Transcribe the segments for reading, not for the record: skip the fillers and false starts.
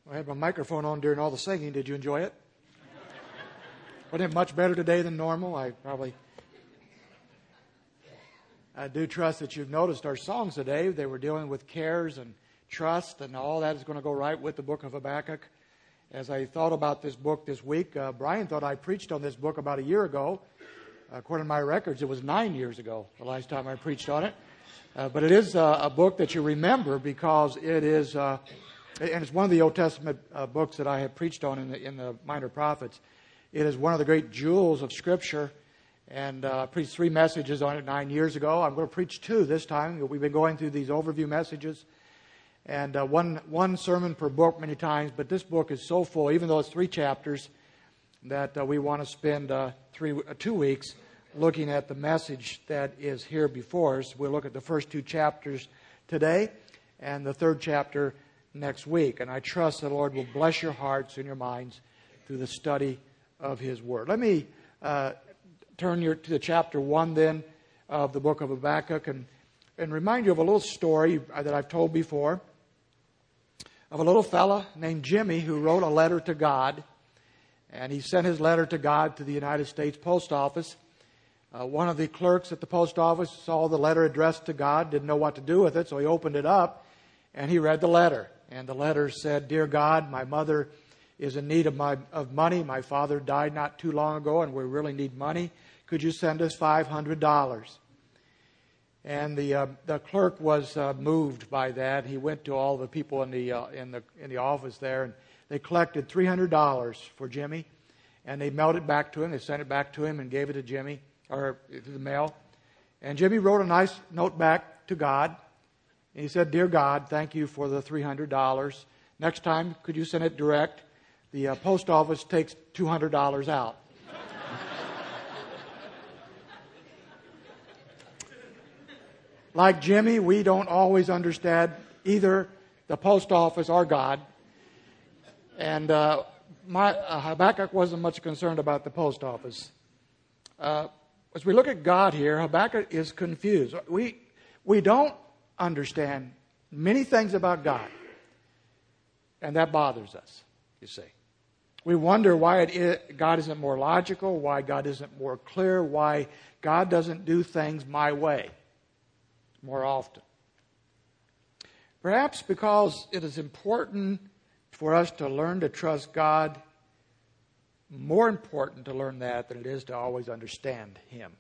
I had my microphone on during all the singing. Did you enjoy it? Wasn't it much better today than normal? I do trust that you've noticed our songs today. They were dealing with cares and trust, and all that is going to go right with the book of Habakkuk. As I thought about this book this week, Brian thought I preached on this book about a year ago. According to my records, it was 9 years ago, the last time I preached on it. But it is a book that you remember because it is, and it's one of the Old Testament books that I have preached on in the Minor Prophets. It is one of the great jewels of Scripture, and I preached 3 messages on it 9 years ago. I'm going to preach 2 this time. We've been going through these overview messages, and one sermon per book many times, but this book is so full, even though it's 3 chapters, that we want to spend 2 weeks looking at the message that is here before us. We'll look at the first 2 chapters today and the 3rd chapter next week. And I trust the Lord will bless your hearts and your minds through the study of His Word. Let me turn to chapter 1 then of the book of Habakkuk and remind you of a little story that I've told before of a little fella named Jimmy who wrote a letter to God. And he sent his letter to God to the United States Post Office. One of the clerks at the post office saw the letter addressed to God, didn't know what to do with it, so he opened it up and he read the letter. And the letter said, "Dear God, my mother is in need of money. My father died not too long ago and we really need money. Could you send us $500? And the clerk was moved by that. He went to all the people in the office there, and they collected $300 for Jimmy, and they mailed it back to him. They sent it back to him and gave it to Jimmy, or to the mail. And Jimmy wrote a nice note back to God. And he said, "Dear God, thank you for the $300. Next time, could you send it direct? The post office takes $200 out." Like Jimmy, we don't always understand either the post office or God. And Habakkuk wasn't much concerned about the post office. As we look at God here, Habakkuk is confused. We don't understand many things about God, and that bothers us, you see. We wonder why God isn't more logical, why God isn't more clear, why God doesn't do things my way more often. Perhaps because it is important for us to learn to trust God, more important to learn that than it is to always understand Him.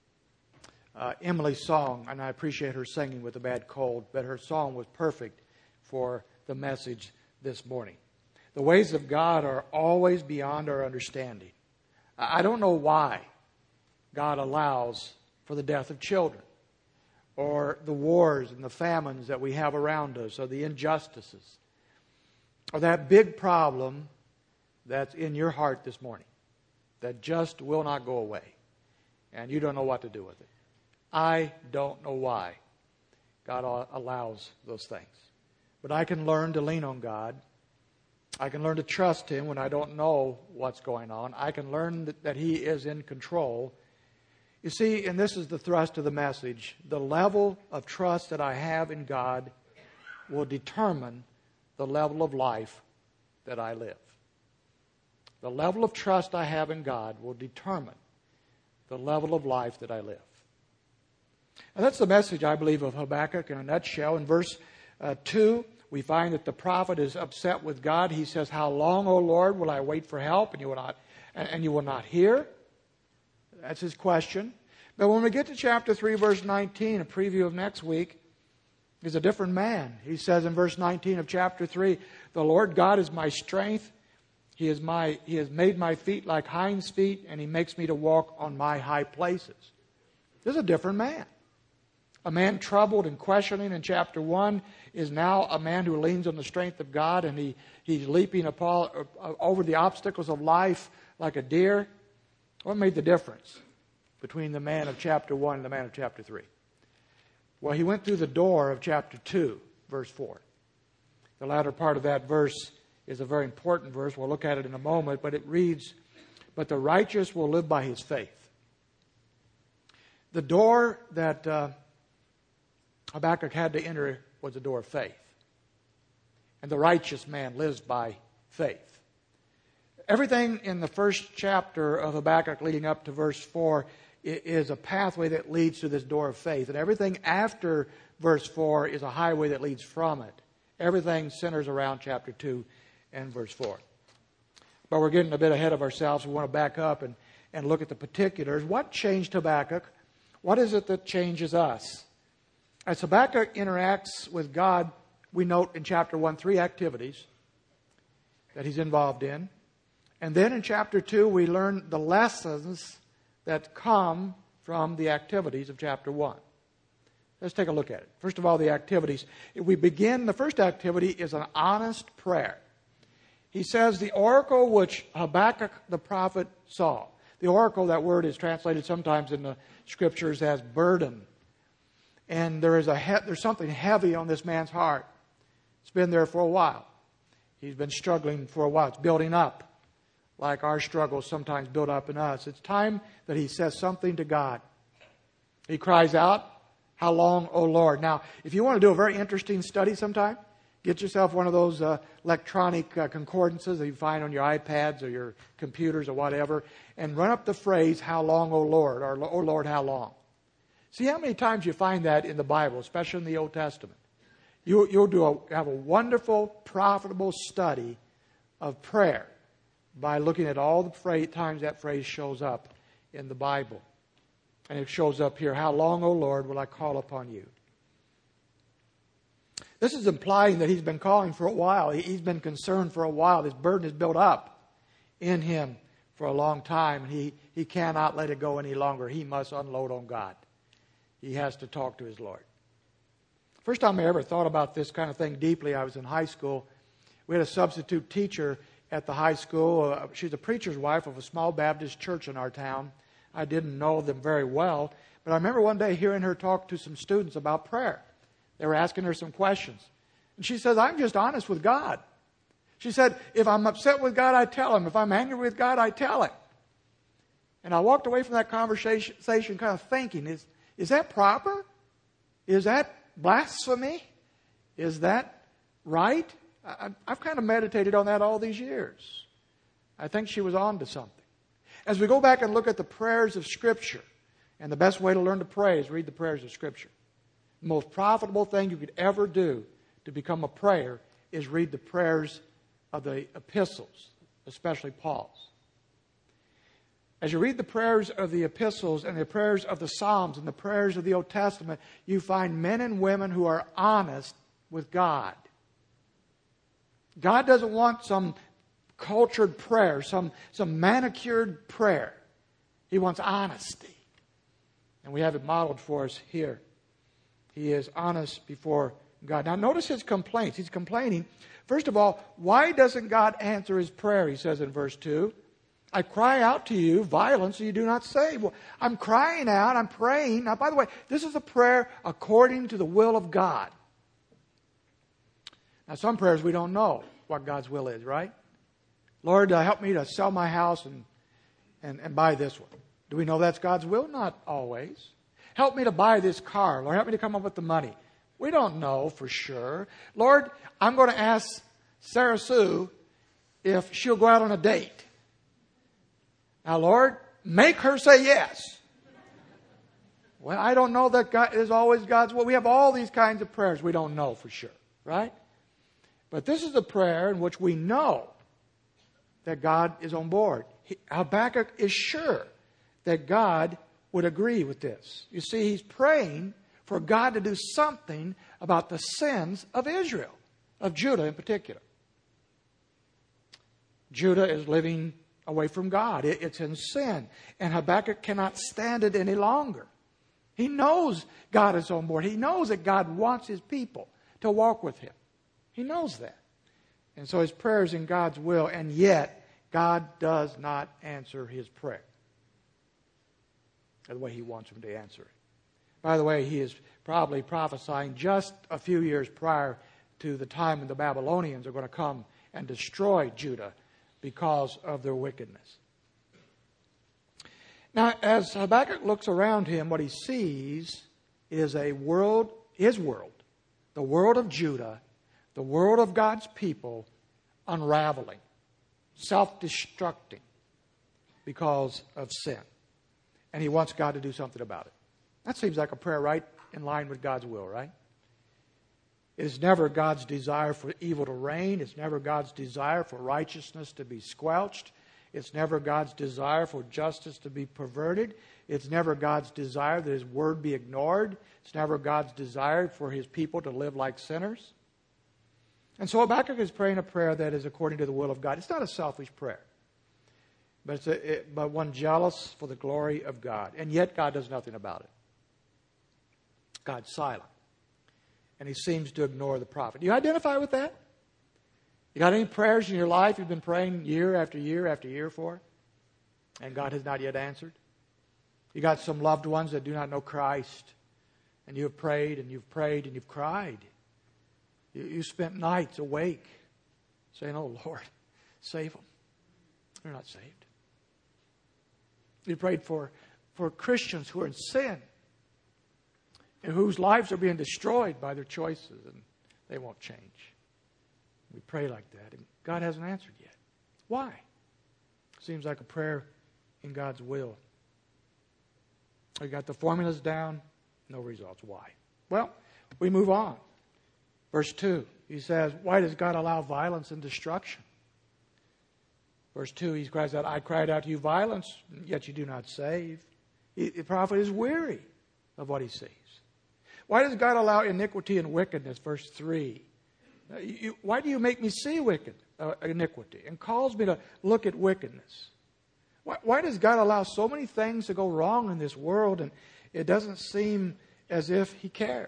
Emily's song, and I appreciate her singing with a bad cold, but her song was perfect for the message this morning. The ways of God are always beyond our understanding. I don't know why God allows for the death of children, or the wars and the famines that we have around us, or the injustices, or that big problem that's in your heart this morning that just will not go away, and you don't know what to do with it. I don't know why God allows those things. But I can learn to lean on God. I can learn to trust Him when I don't know what's going on. I can learn that He is in control. You see, and this is the thrust of the message, the level of trust that I have in God will determine the level of life that I live. The level of trust I have in God will determine the level of life that I live. And that's the message, I believe, of Habakkuk in a nutshell. In verse 2, we find that the prophet is upset with God. He says, "How long, O Lord, will I wait for help, and you will not hear?" That's his question. But when we get to chapter 3, verse 19, a preview of next week, he's a different man. He says in verse 19 of chapter 3, "The Lord God is my strength. He has made my feet like hinds' feet, and He makes me to walk on my high places." This is a different man. A man troubled and questioning in chapter 1 is now a man who leans on the strength of God, and he's leaping over the obstacles of life like a deer. What made the difference between the man of chapter 1 and the man of chapter 3? Well, he went through the door of chapter 2, verse 4. The latter part of that verse is a very important verse. We'll look at it in a moment, but it reads, "But the righteous will live by his faith." The door that Habakkuk had to enter was a door of faith. and the righteous man lives by faith. Everything in the first chapter of Habakkuk leading up to verse 4 is a pathway that leads to this door of faith. And everything after verse 4 is a highway that leads from it. Everything centers around chapter 2 and verse 4. But we're getting a bit ahead of ourselves. We want to back up and look at the particulars. What changed Habakkuk? What is it that changes us? As Habakkuk interacts with God, we note in chapter 1 3 activities that he's involved in. And then in chapter 2, we learn the lessons that come from the activities of chapter 1. Let's take a look at it. First of all, the activities. If we begin, the first activity is an honest prayer. He says, the oracle which Habakkuk the prophet saw. The oracle, that word is translated sometimes in the scriptures as burden. And there's something heavy on this man's heart. It's been there for a while. He's been struggling for a while. It's building up, like our struggles sometimes build up in us. It's time that he says something to God. He cries out, "How long, O Lord?" Now, if you want to do a very interesting study sometime, get yourself one of those electronic concordances that you find on your iPads or your computers or whatever, and run up the phrase, "How long, O Lord?" or "O Lord, how long?" See how many times you find that in the Bible, especially in the Old Testament. You'll have a wonderful, profitable study of prayer by looking at all the times that phrase shows up in the Bible. And it shows up here, "How long, O Lord, will I call upon you?" This is implying that he's been calling for a while. He's been concerned for a while. This burden is built up in him for a long time. He cannot let it go any longer. He must unload on God. He has to talk to his Lord. First time I ever thought about this kind of thing deeply, I was in high school. We had a substitute teacher at the high school. She's a preacher's wife of a small Baptist church in our town. I didn't know them very well, but I remember one day hearing her talk to some students about prayer. They were asking her some questions. And she says, "I'm just honest with God." She said, "If I'm upset with God, I tell Him. If I'm angry with God, I tell Him." And I walked away from that conversation kind of thinking, is that proper? Is that blasphemy? Is that right? I've kind of meditated on that all these years. I think she was on to something. As we go back and look at the prayers of Scripture, and the best way to learn to pray is read the prayers of Scripture. The most profitable thing you could ever do to become a prayer is read the prayers of the epistles, especially Paul's. As you read the prayers of the epistles and the prayers of the Psalms and the prayers of the Old Testament, you find men and women who are honest with God. God doesn't want some cultured prayer, some manicured prayer. He wants honesty. And we have it modeled for us here. He is honest before God. Now notice his complaints. He's complaining. First of all, why doesn't God answer his prayer? He says in verse 2, "I cry out to you, violence, and you do not save." Well, I'm crying out, I'm praying. Now, by the way, this is a prayer according to the will of God. Now, some prayers we don't know what God's will is, right? "Lord, help me to sell my house and buy this one." Do we know that's God's will? Not always. "Help me to buy this car." "Lord, help me to come up with the money." We don't know for sure. "Lord, I'm going to ask Sarah Sue if she'll go out on a date." Now, Lord, make her say yes. Well, I don't know that God is always God's will. We have all these kinds of prayers we don't know for sure, right? But this is a prayer in which we know that God is on board. Habakkuk is sure that God would agree with this. You see, he's praying for God to do something about the sins of Israel, of Judah in particular. Judah is living away from God. It's in sin. And Habakkuk cannot stand it any longer. He knows God is on board. He knows that God wants his people to walk with him. He knows that. And so his prayer is in God's will, and yet God does not answer his prayer the way he wants him to answer it. By the way, he is probably prophesying just a few years prior to the time when the Babylonians are going to come and destroy Judah because of their wickedness. Now, as Habakkuk looks around him, what he sees is his world, the world of Judah, the world of God's people unraveling, self-destructing because of sin. And he wants God to do something about it. That seems like a prayer right in line with God's will, right? It is never God's desire for evil to reign. It's never God's desire for righteousness to be squelched. It's never God's desire for justice to be perverted. It's never God's desire that His word be ignored. It's never God's desire for His people to live like sinners. And so Habakkuk is praying a prayer that is according to the will of God. It's not a selfish prayer, but but one jealous for the glory of God. And yet God does nothing about it. God's silent. And He seems to ignore the prophet. Do you identify with that? You got any prayers in your life you've been praying year after year after year for, and God has not yet answered? You got some loved ones that do not know Christ, and you have prayed and you've prayed and you've cried. You spent nights awake saying, "Oh Lord, save them." They're not saved. You prayed for Christians who are in sin and whose lives are being destroyed by their choices, and they won't change. We pray like that, and God hasn't answered yet. Why? Seems like a prayer in God's will. We got the formulas down, no results. Why? Well, we move on. Verse 2, he says, why does God allow violence and destruction? Verse 2, he cries out, I cried out to you violence, yet you do not save. The prophet is weary of what he sees. Why does God allow iniquity and wickedness? Verse 3. Why do you make me see iniquity and cause me to look at wickedness? Why does God allow so many things to go wrong in this world, and it doesn't seem as if He cares?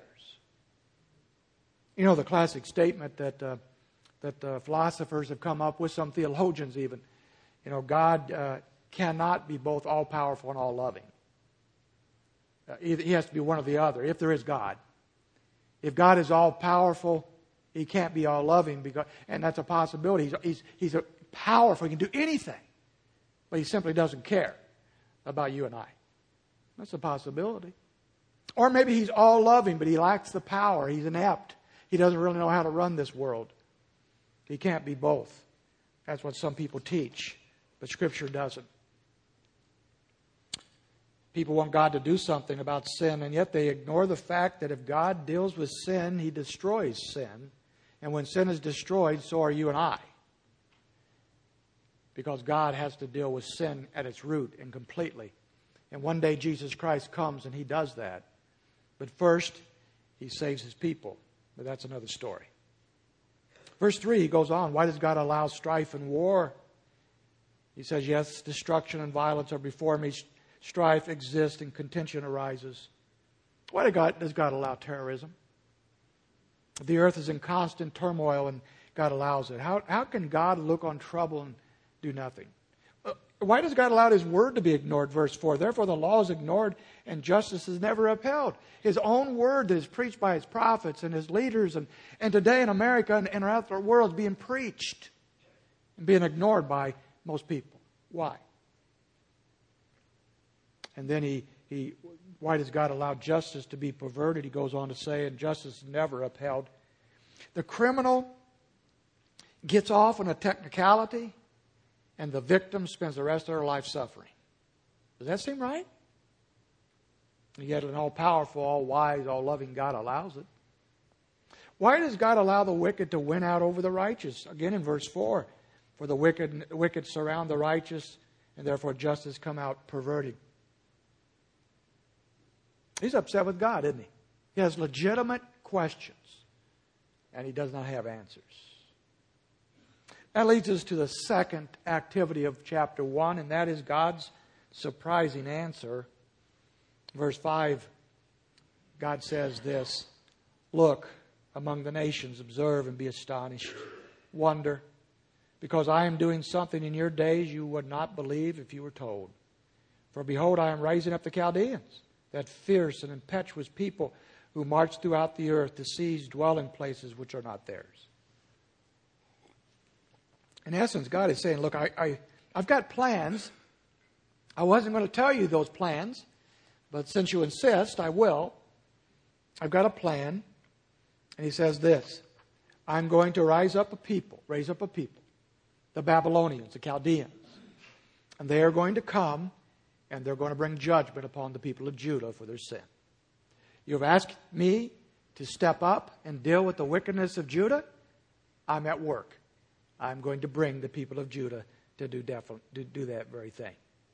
You know the classic statement that the philosophers have come up with, some theologians even. You know, God cannot be both all-powerful and all-loving. He has to be one or the other, if there is God. If God is all-powerful, He can't be all-loving, and that's a possibility. He's powerful. He can do anything, but He simply doesn't care about you and I. That's a possibility. Or maybe He's all-loving, but He lacks the power. He's inept. He doesn't really know how to run this world. He can't be both. That's what some people teach, but Scripture doesn't. People want God to do something about sin, and yet they ignore the fact that if God deals with sin, He destroys sin. And when sin is destroyed, so are you and I. Because God has to deal with sin at its root and completely. And one day Jesus Christ comes and He does that. But first, He saves His people. But that's another story. Verse 3, he goes on. Why does God allow strife and war? He says, yes, destruction and violence are before me. Strife exists and contention arises. Why does God allow terrorism? The earth is in constant turmoil and God allows it. How can God look on trouble and do nothing? Why does God allow His word to be ignored? Verse 4, therefore the law is ignored and justice is never upheld. His own word that is preached by His prophets and His leaders and today in America and around the world is being preached and being ignored by most people. Why? And then why does God allow justice to be perverted? He goes on to say, and justice is never upheld. The criminal gets off on a technicality, and the victim spends the rest of her life suffering. Does that seem right? And yet an all-powerful, all-wise, all-loving God allows it. Why does God allow the wicked to win out over the righteous? Again in verse 4, for the wicked surround the righteous, and therefore justice come out perverted. He's upset with God, isn't he? He has legitimate questions, and He does not have answers. That leads us to the second activity of chapter 1, and that is God's surprising answer. Verse 5, God says this, look among the nations, observe and be astonished, wonder, because I am doing something in your days you would not believe if you were told. For behold, I am raising up the Chaldeans, that fierce and impetuous people who march throughout the earth to seize dwelling places which are not theirs. In essence, God is saying, look, I've got plans. I wasn't going to tell you those plans, but since you insist, I will. I've got a plan. And He says this, I'm going to raise up a people, the Babylonians, the Chaldeans. And they are going to come, and they're going to bring judgment upon the people of Judah for their sin. You've asked me to step up and deal with the wickedness of Judah. I'm at work. I'm going to bring the people of Judah to do that very thing.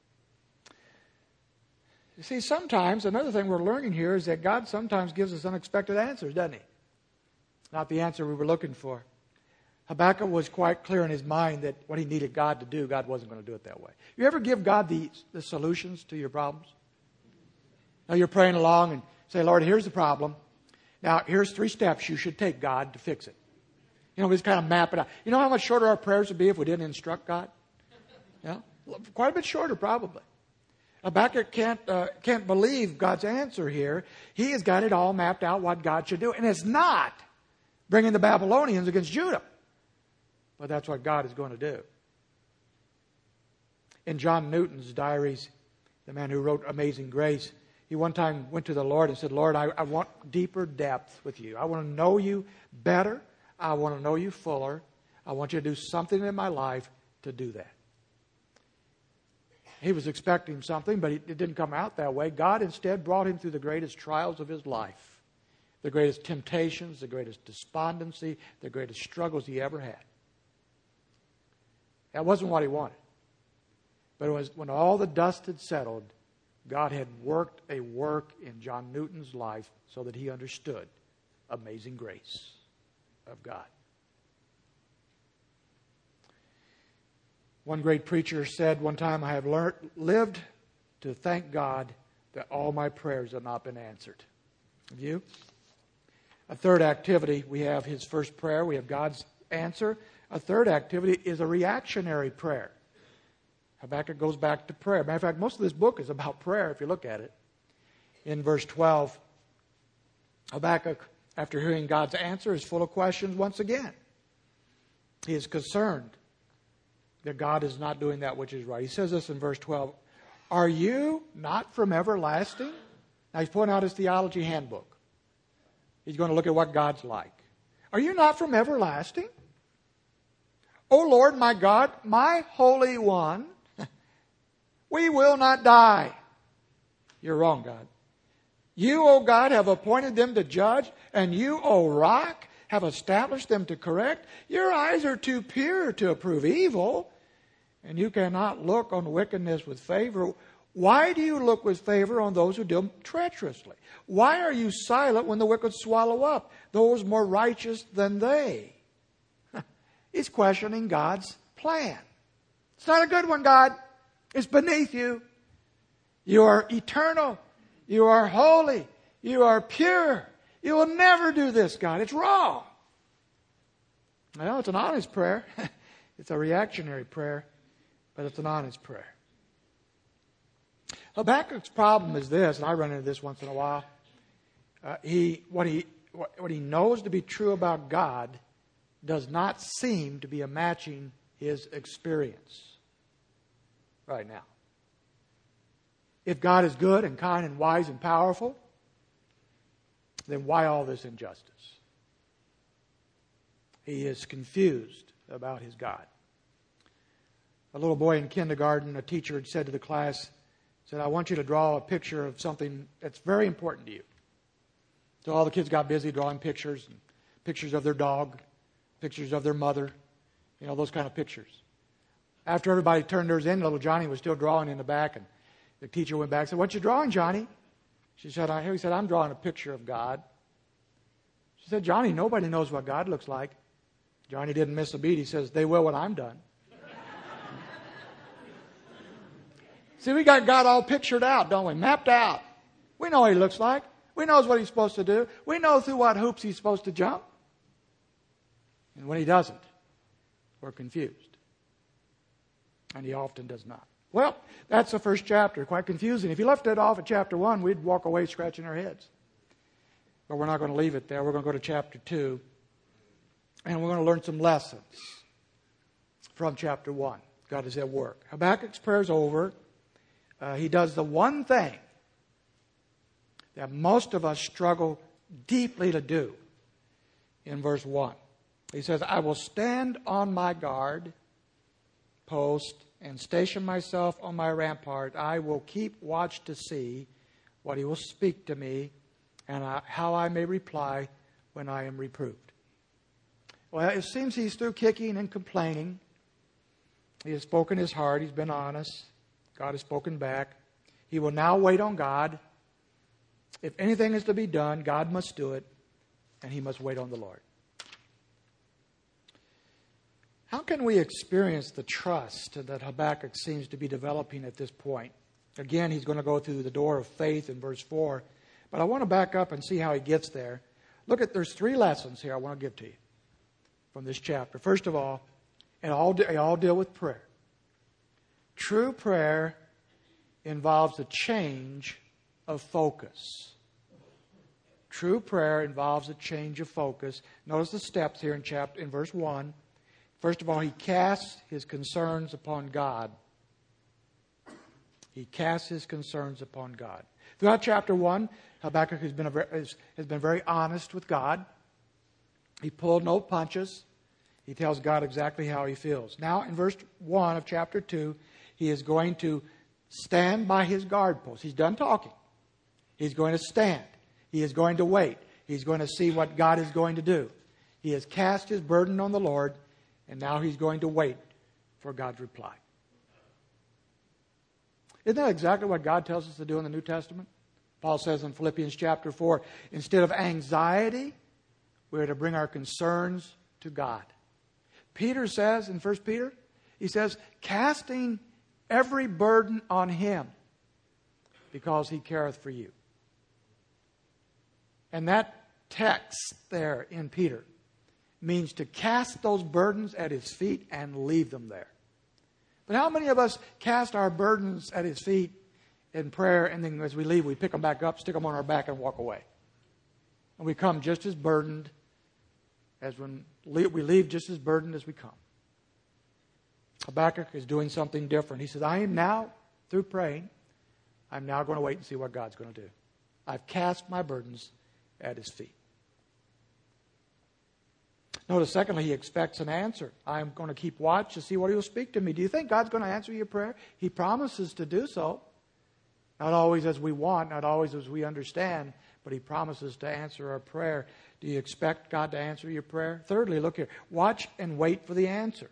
You see, sometimes, another thing we're learning here is that God sometimes gives us unexpected answers, doesn't He? Not the answer we were looking for. Habakkuk was quite clear in his mind that what he needed God to do, God wasn't going to do it that way. You ever give God the solutions to your problems? Now you're praying along and say, Lord, here's the problem. Now, here's 3 steps you should take, God, to fix it. You know, we just kind of map it out. You know how much shorter our prayers would be if we didn't instruct God? Yeah, quite a bit shorter, probably. Habakkuk can't believe God's answer here. He has got it all mapped out what God should do. And it's not bringing the Babylonians against Judah. But that's what God is going to do. In John Newton's diaries, the man who wrote Amazing Grace, he one time went to the Lord and said, Lord, I want deeper depth with you. I want to know you better. I want to know you fuller. I want you to do something in my life to do that. He was expecting something, but it didn't come out that way. God instead brought him through the greatest trials of his life, the greatest temptations, the greatest despondency, the greatest struggles he ever had. That wasn't what he wanted. But it was when all the dust had settled, God had worked a work in John Newton's life so that he understood amazing grace of God. One great preacher said one time, I have lived to thank God that all my prayers have not been answered. Have you? A third activity, we have his first prayer. We have God's answer. A third activity is a reactionary prayer. Habakkuk goes back to prayer. Matter of fact, most of this book is about prayer if you look at it. In verse 12, Habakkuk, after hearing God's answer, is full of questions once again. He is concerned that God is not doing that which is right. He says this in verse 12, are you not from everlasting? Now he's pointing out his theology handbook. He's going to look at what God's like. Are you not from everlasting? O Lord, my God, my Holy One, we will not die. You're wrong, God. You, O God, have appointed them to judge, and you, O Rock, have established them to correct. Your eyes are too pure to approve evil, and you cannot look on wickedness with favor. Why do you look with favor on those who deal treacherously? Why are you silent when the wicked swallow up those more righteous than they? He's questioning God's plan. It's not a good one, God. It's beneath you. You are eternal. You are holy. You are pure. You will never do this, God. It's wrong. Well, it's an honest prayer. It's a reactionary prayer, but it's an honest prayer. Habakkuk's problem is this, and I run into this once in a while. What he knows to be true about God does not seem to be matching his experience right now. If God is good and kind and wise and powerful, then why all this injustice? He is confused about his God. A little boy in kindergarten, a teacher had said to the class, said, I want you to draw a picture of something that's very important to you. So all the kids got busy drawing pictures of their dog, pictures of their mother, those kind of pictures. After everybody turned theirs in, little Johnny was still drawing in the back, and the teacher went back and said, what you drawing, Johnny? He said, I'm drawing a picture of God. She said, Johnny, nobody knows what God looks like. Johnny didn't miss a beat. He says, they will when I'm done. See, we got God all pictured out, don't we? Mapped out. We know what he looks like. We know what he's supposed to do. We know through what hoops he's supposed to jump. And when he doesn't, we're confused. And he often does not. Well, that's the first chapter. Quite confusing. If you left it off at chapter 1, we'd walk away scratching our heads. But we're not going to leave it there. We're going to go to chapter 2. And we're going to learn some lessons from chapter 1. God is at work. Habakkuk's prayer is over. He does the one thing that most of us struggle deeply to do in verse 1. He says, I will stand on my guard post and station myself on my rampart. I will keep watch to see what he will speak to me and how I may reply when I am reproved. Well, it seems he's through kicking and complaining. He has spoken his heart. He's been honest. God has spoken back. He will now wait on God. If anything is to be done, God must do it, and he must wait on the Lord. How can we experience the trust that Habakkuk seems to be developing at this point? Again, he's going to go through the door of faith in verse 4. But I want to back up and see how he gets there. Look at, there's 3 lessons here I want to give to you from this chapter. First of all, and all deal with prayer. True prayer involves a change of focus. True prayer involves a change of focus. Notice the steps here in verse 1. First of all, he casts his concerns upon God. He casts his concerns upon God. Throughout chapter 1, Habakkuk has been very honest with God. He pulled no punches. He tells God exactly how he feels. Now, in verse 1 of chapter 2, he is going to stand by his guard post. He's done talking. He's going to stand. He is going to wait. He's going to see what God is going to do. He has cast his burden on the Lord, and now he's going to wait for God's reply. Isn't that exactly what God tells us to do in the New Testament? Paul says in Philippians chapter 4, instead of anxiety, we're to bring our concerns to God. Peter says in 1 Peter, he says, casting every burden on him because he careth for you. And that text there in Peter means to cast those burdens at his feet and leave them there. But how many of us cast our burdens at his feet in prayer, and then as we leave, we pick them back up, stick them on our back, and walk away? And we come just as burdened as when we leave, just as burdened as we come. Habakkuk is doing something different. He says, I am now, through praying, I'm now going to wait and see what God's going to do. I've cast my burdens at his feet. Notice, secondly, he expects an answer. I'm going to keep watch to see what he will speak to me. Do you think God's going to answer your prayer? He promises to do so. Not always as we want, not always as we understand, but he promises to answer our prayer. Do you expect God to answer your prayer? Thirdly, look here. Watch and wait for the answer.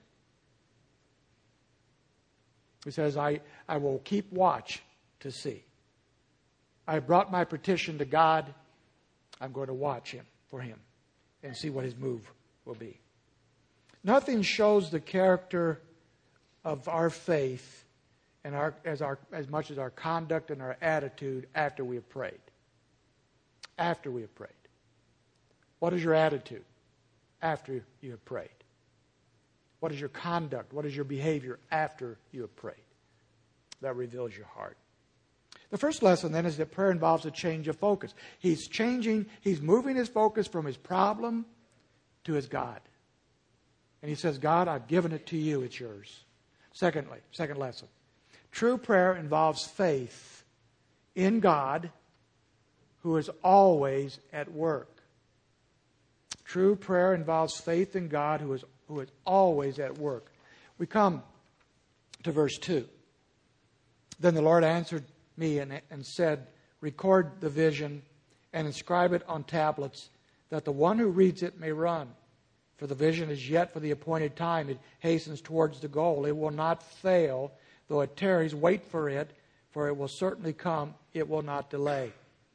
He says, I will keep watch to see. I brought my petition to God. I'm going to watch for him and see what his move will be. Nothing shows the character of our faith and as much as our conduct and our attitude after we have prayed. After we have prayed. What is your attitude after you have prayed? What is your conduct? What is your behavior after you have prayed? That reveals your heart. The first lesson then is that prayer involves a change of focus. He's moving his focus from his problem to his God. And he says, God, I've given it to you, it's yours. Second lesson. True prayer involves faith in God who is always at work. True prayer involves faith in God who is always at work. We come to verse 2. Then the Lord answered me and said, record the vision and inscribe it on tablets, that the one who reads it may run. For the vision is yet for the appointed time. It hastens towards the goal. It will not fail, though it tarries. Wait for it, for it will certainly come. It will not delay.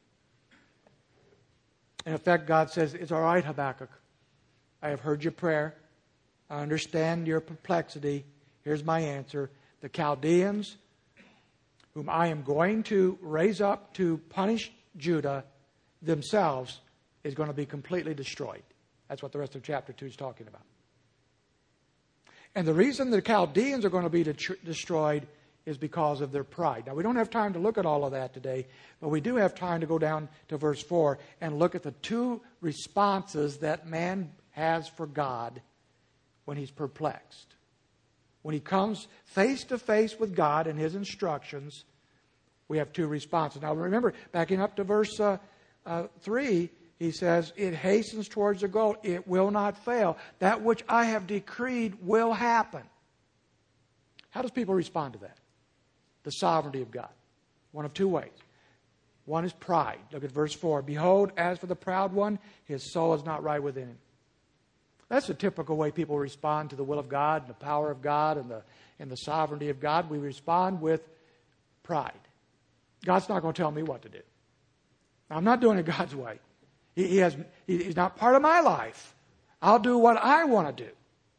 In effect, God says, it's all right, Habakkuk. I have heard your prayer. I understand your perplexity. Here's my answer. The Chaldeans, whom I am going to raise up to punish Judah themselves, is going to be completely destroyed. That's what the rest of chapter 2 is talking about. And the reason the Chaldeans are going to be destroyed is because of their pride. Now, we don't have time to look at all of that today, but we do have time to go down to verse 4 and look at the 2 responses that man has for God when he's perplexed. When he comes face to face with God and his instructions, we have 2 responses. Now, remember, backing up to verse 3, he says, it hastens towards the goal. It will not fail. That which I have decreed will happen. How does people respond to that? The sovereignty of God. One of two ways. One is pride. Look at verse 4. Behold, as for the proud one, his soul is not right within him. That's the typical way people respond to the will of God and the power of God and the sovereignty of God. We respond with pride. God's not going to tell me what to do. I'm not doing it God's way. He's not part of my life. I'll do what I want to do.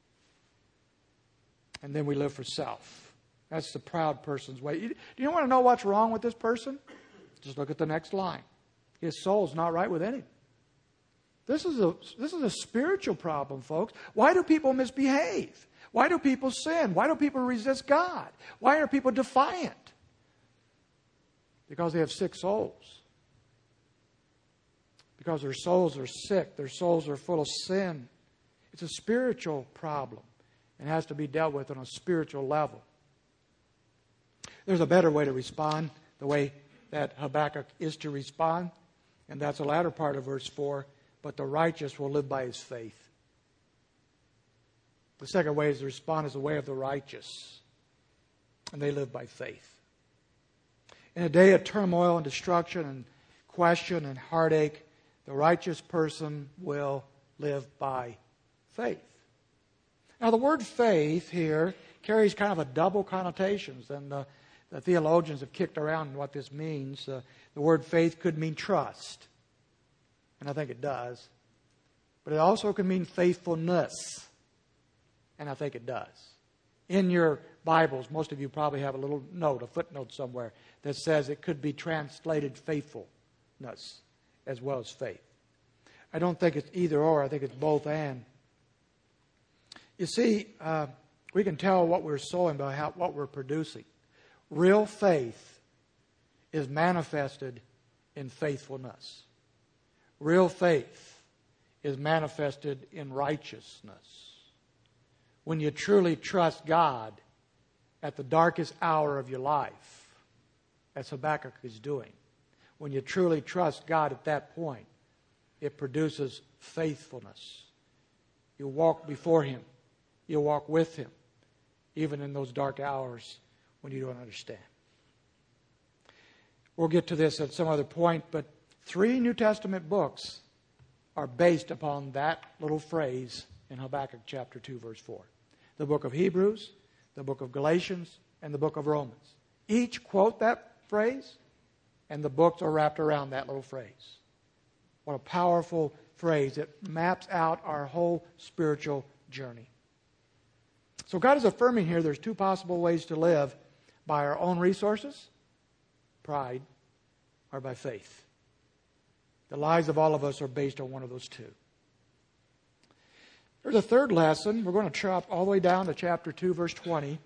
And then we live for self. That's the proud person's way. Do you want to know what's wrong with this person? Just look at the next line. His soul's not right within him. This is a spiritual problem, folks. Why do people misbehave? Why do people sin? Why do people resist God? Why are people defiant? Because they have sick souls. Because their souls are sick. Their souls are full of sin. It's a spiritual problem. It has to be dealt with on a spiritual level. There's a better way to respond, the way that Habakkuk is to respond, and that's the latter part of verse 4. But the righteous will live by his faith. The second way is to respond is the way of the righteous, and they live by faith. In a day of turmoil and destruction and question and heartache, the righteous person will live by faith. Now, the word faith here carries kind of a double connotations, and the theologians have kicked around what this means. The word faith could mean trust, and I think it does. But it also can mean faithfulness, and I think it does. In your Bibles, most of you probably have a little note, a footnote somewhere, that says it could be translated faithfulness as well as faith. I don't think it's either or. I think it's both and. You see, we can tell what we're sowing by what we're producing. Real faith is manifested in faithfulness. Real faith is manifested in righteousness. When you truly trust God at the darkest hour of your life, as Habakkuk is doing, when you truly trust God at that point, it produces faithfulness. You walk before Him. You walk with Him, even in those dark hours when you don't understand. We'll get to this at some other point, but 3 New Testament books are based upon that little phrase in Habakkuk chapter 2, verse 4. The book of Hebrews, the book of Galatians, and the book of Romans. Each quote that phrase, and the books are wrapped around that little phrase. What a powerful phrase. It maps out our whole spiritual journey. So God is affirming here there's 2 possible ways to live: by our own resources, pride, or by faith. The lives of all of us are based on one of those 2. There's a third lesson. We're going to chop all the way down to chapter 2, verse 20.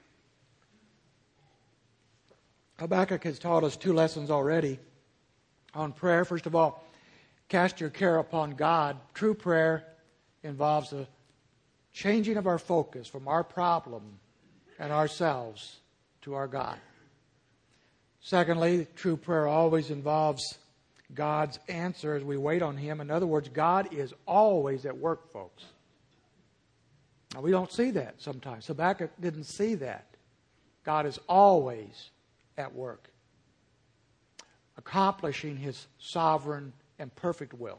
Habakkuk has taught us 2 lessons already on prayer. First of all, cast your care upon God. True prayer involves a changing of our focus from our problem and ourselves to our God. Secondly, true prayer always involves God's answer as we wait on Him. In other words, God is always at work, folks. Now, we don't see that sometimes. Habakkuk didn't see that. God is always at work, accomplishing His sovereign and perfect will.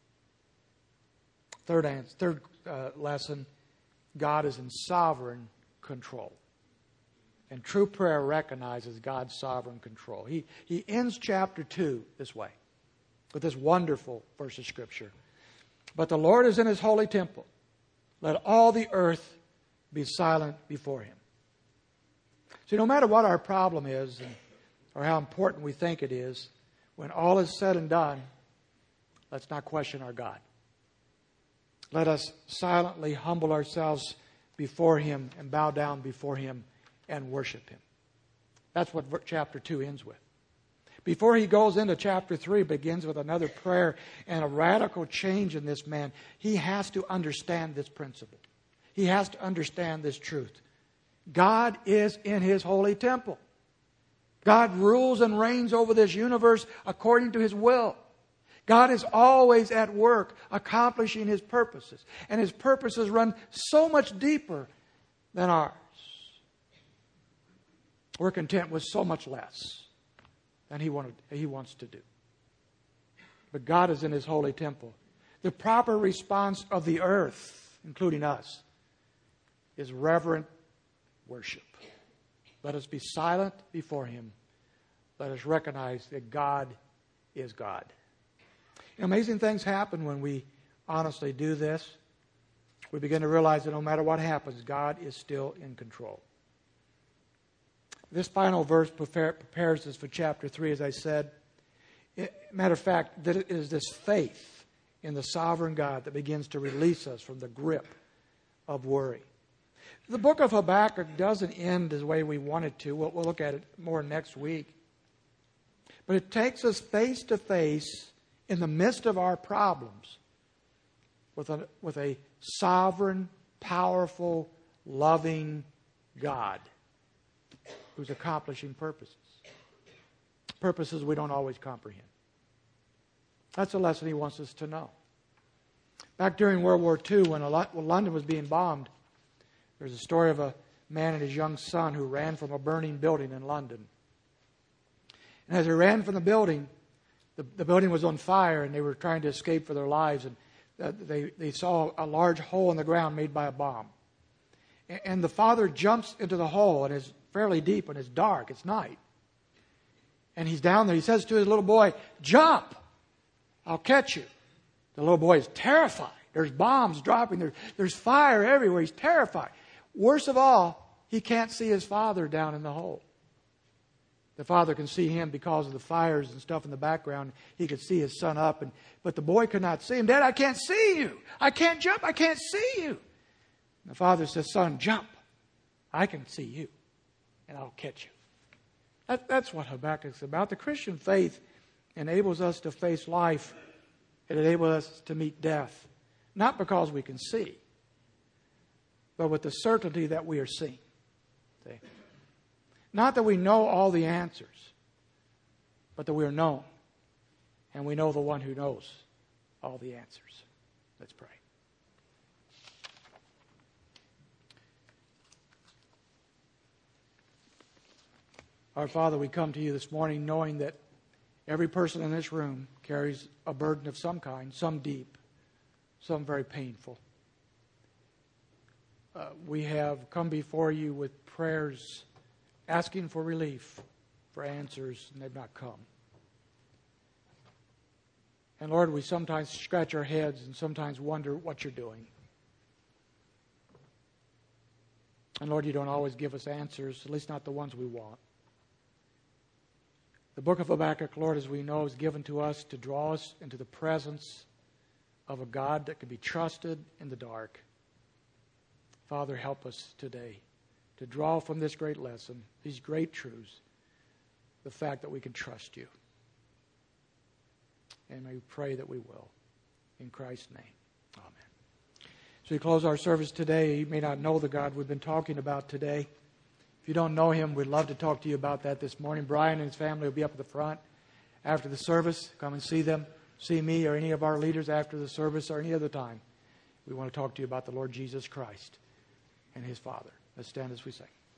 Third lesson, God is in sovereign control. And true prayer recognizes God's sovereign control. He ends chapter 2 this way, with this wonderful verse of Scripture. But the Lord is in His holy temple. Let all the earth be silent before Him. See, no matter what our problem is, or how important we think it is, when all is said and done, let's not question our God. Let us silently humble ourselves before Him and bow down before Him and worship Him. That's what chapter 2 ends with. Before he goes into chapter 3, begins with another prayer and a radical change in this man. He has to understand this principle. He has to understand this truth. God is in His holy temple. God rules and reigns over this universe according to His will. God is always at work accomplishing His purposes. And His purposes run so much deeper than ours. We're content with so much less than He wants to do. But God is in His holy temple. The proper response of the earth, including us, is reverent worship. Let us be silent before Him. Let us recognize that God is God. Amazing things happen when we honestly do this. We begin to realize that no matter what happens, God is still in control. This final verse prepares us for chapter 3, as I said. Matter of fact, that it is this faith in the sovereign God that begins to release us from the grip of worry. The book of Habakkuk doesn't end the way we want it to. We'll look at it more next week. But it takes us face to face in the midst of our problems with a sovereign, powerful, loving God who's accomplishing purposes. Purposes we don't always comprehend. That's a lesson He wants us to know. Back during World War II, when London was being bombed, there's a story of a man and his young son who ran from a burning building in London. And as they ran from the building was on fire, and they were trying to escape for their lives. And they saw a large hole in the ground made by a bomb. And the father jumps into the hole, and it's fairly deep, and it's dark. It's night. And he's down there. He says to his little boy, "Jump! I'll catch you." The little boy is terrified. There's bombs dropping. There's fire everywhere. He's terrified. Worst of all, he can't see his father down in the hole. The father can see him because of the fires and stuff in the background. He could see his son up, but the boy could not see him. "Dad, I can't see you. I can't jump. I can't see you." And the father says, "Son, jump. I can see you, and I'll catch you." That's what Habakkuk's about. The Christian faith enables us to face life. It enables us to meet death. Not because we can see, but with the certainty that we are seeing. See? Not that we know all the answers, but that we are known. And we know the one who knows all the answers. Let's pray. Our Father, we come to you this morning knowing that every person in this room carries a burden of some kind, some deep, some very painful. We have come before you with prayers asking for relief, for answers, and they've not come. And Lord, we sometimes scratch our heads and sometimes wonder what you're doing. And Lord, you don't always give us answers, at least not the ones we want. The book of Habakkuk, Lord, as we know, is given to us to draw us into the presence of a God that can be trusted in the dark. Father, help us today to draw from this great lesson, these great truths, the fact that we can trust you. And may we pray that we will. In Christ's name, amen. So we close our service today. You may not know the God we've been talking about today. If you don't know Him, we'd love to talk to you about that this morning. Brian and his family will be up at the front after the service. Come and see them. See me or any of our leaders after the service or any other time. We want to talk to you about the Lord Jesus Christ and His Father. Let's stand as we sing.